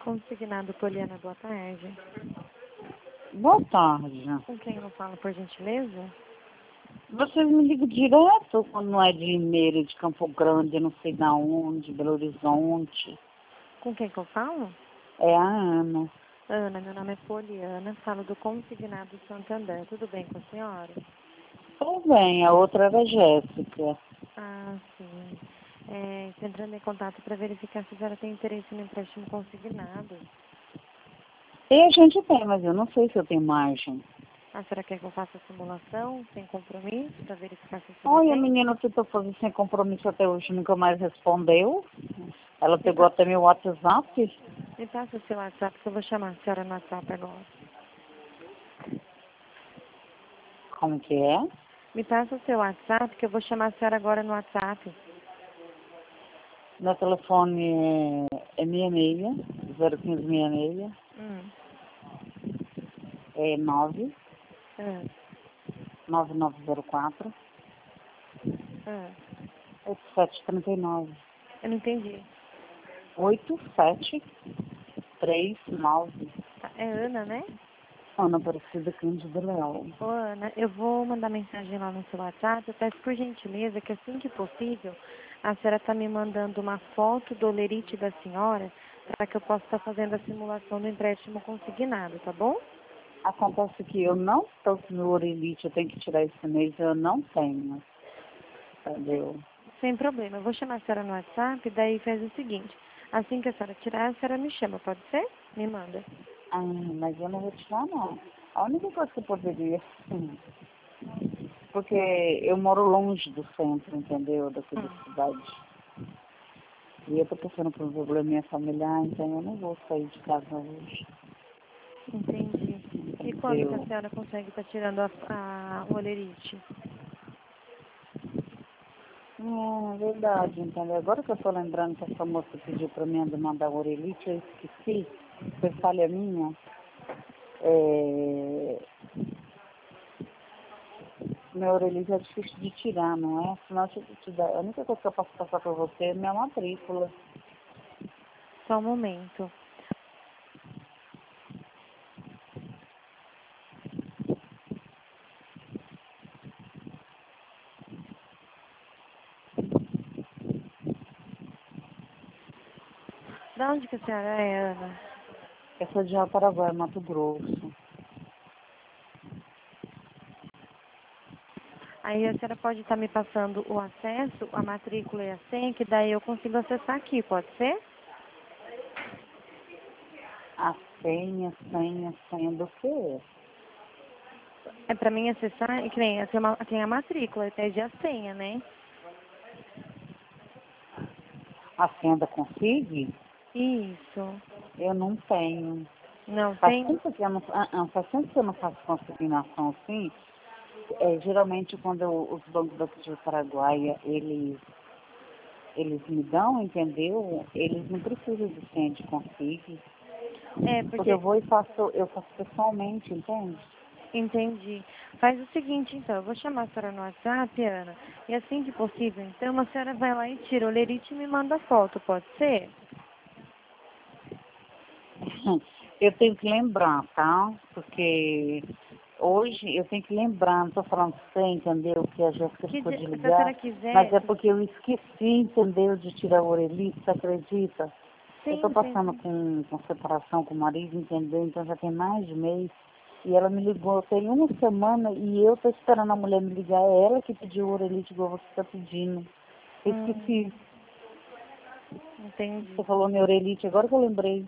consignado Poliana, boa tarde. Boa tarde. Com quem eu falo, por gentileza? Vocês me ligam direto quando não é de Limeira, de Campo Grande, não sei da onde, Belo Horizonte. Com quem que eu falo? É a Ana. Ana, meu nome é Poliana, falo do consignado Santander. Tudo bem com a senhora? Tudo bem, a outra era a Jéssica. Ah, sim. Estou entrando em contato para verificar se a senhora tem interesse no empréstimo consignado. E a gente tem, mas eu não sei se eu tenho margem. A senhora quer que eu faça a simulação sem compromisso para verificar se a senhora Olha, a tem? menina que eu fazendo sem compromisso até hoje nunca mais respondeu. Ela pegou até meu WhatsApp. Me passa o seu WhatsApp que eu vou chamar a senhora no WhatsApp agora. Como que é? Me passa o seu WhatsApp que eu vou chamar a senhora agora no WhatsApp. Meu telefone é 66, 01566, é 9 Ah, 9904 ah. 8739. Eu não entendi. 8739. Tá, é Ana, né? Ana Aparecida Cândido Leal. Ô, Ana, eu vou mandar mensagem lá no seu WhatsApp. Eu peço por gentileza que assim que possível, a senhora está me mandando uma foto do olerite da senhora para que eu possa estar fazendo a simulação do empréstimo consignado, tá bom? Acontece que eu não estou com meu orelite, eu tenho que tirar esse mês, eu não tenho. Entendeu? Sem problema. Eu vou chamar a senhora no WhatsApp, daí faz o seguinte. Assim que a senhora tirar, a senhora me chama, pode ser? Me manda. Ah, mas eu não vou tirar não. A única coisa que eu poderia, porque eu moro longe do centro, entendeu? Daqui da cidade. E eu tô passando por um probleminha familiar, então eu não vou sair de casa hoje. Entendi. E quando que a Entendeu? senhora consegue estar tirando o olerite? Verdade, entendeu? Agora que eu tô lembrando que essa moça pediu pra mim mandar o orelite, eu esqueci. Foi falha minha. Meu orelite é difícil de tirar, não é? Senão a única coisa que eu posso passar pra você é minha matrícula. Só um momento. Da onde que a senhora é, Ana? Eu sou de Paraguai, Mato Grosso. Aí a senhora pode estar me passando o acesso, a matrícula e a senha, que daí eu consigo acessar aqui, pode ser? A senha do quê? É pra mim acessar, e que nem tem a matrícula, pede a senha, né? A senha da Config? Isso. Eu não tenho. Não Faz tem? tempo que eu não, faz tempo que eu não faço consignação assim. Geralmente quando os bancos daqui de Paraguai, eles me dão, entendeu? Eles não precisam de senha de Config. É, Porque porque... eu faço pessoalmente, entende? Entendi. Faz o seguinte, então, eu vou chamar a senhora no WhatsApp, Ana, e assim que possível, então, a senhora vai lá e tira o lerite e me manda a foto, pode ser? Eu tenho que lembrar, tá? Porque hoje eu tenho que lembrar, não tô falando pra você, entendeu? Que a Jéssica ficou de Se a ligar, senhora quiser... mas é porque eu esqueci, entendeu? De tirar o orelite, você acredita? Eu tô Sim, passando sim. com separação com o marido, entendeu? Então já tem mais de mês. E ela me ligou, tem uma semana e eu tô esperando a mulher me ligar. É ela que pediu o orelite igual você tá pedindo. Eu esqueci. Entendi. Você falou meu orelite, agora que eu lembrei.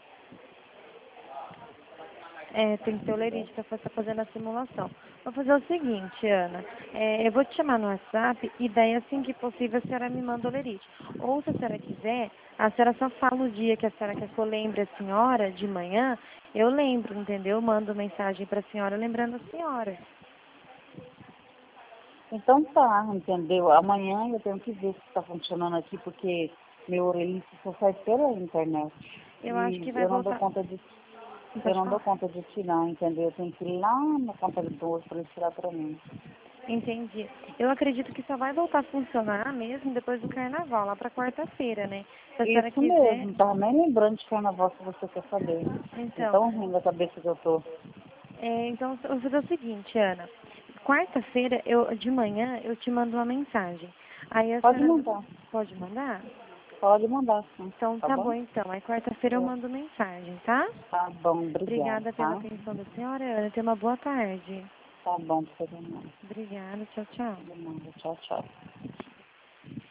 É, tem que ter o lerite para estar fazendo a simulação. Vou fazer o seguinte, Ana. Eu vou te chamar no WhatsApp e daí, assim que possível, a senhora me manda o lerite. Ou, se a senhora quiser, a senhora só fala o dia que a senhora quer que eu lembre a senhora, de manhã, eu lembro, entendeu? Mando mensagem para a senhora lembrando a senhora. Então tá, entendeu? Amanhã eu tenho que ver se está funcionando aqui, porque meu orelite só sai pela internet. Eu acho que E vai eu não dou voltar... conta de, eu Pode não dou falar. conta de tirar, entendeu? Eu tenho que ir lá na conta de dois para ele tirar para mim. Entendi. Eu acredito que só vai voltar a funcionar mesmo depois do carnaval, lá para quarta-feira, né? Se a senhora Isso quiser. mesmo, tava nem lembrando de carnaval se você quer saber. Então, Então ruim da cabeça que eu tô. então eu vou fazer o seguinte, Ana. Quarta-feira, de manhã, eu te mando uma mensagem. Aí a Pode senhora mandar. pode mandar? Pode mandar, sim. Então Tá tá bom bom? então. Aí quarta-feira eu É. mando mensagem, tá? Tá bom, obrigada, Obrigada pela tá? atenção da senhora, Ana. Tenha uma boa tarde. Tá bom, pra você também. Obrigada. Tchau, tchau. De nada. Tchau, tchau.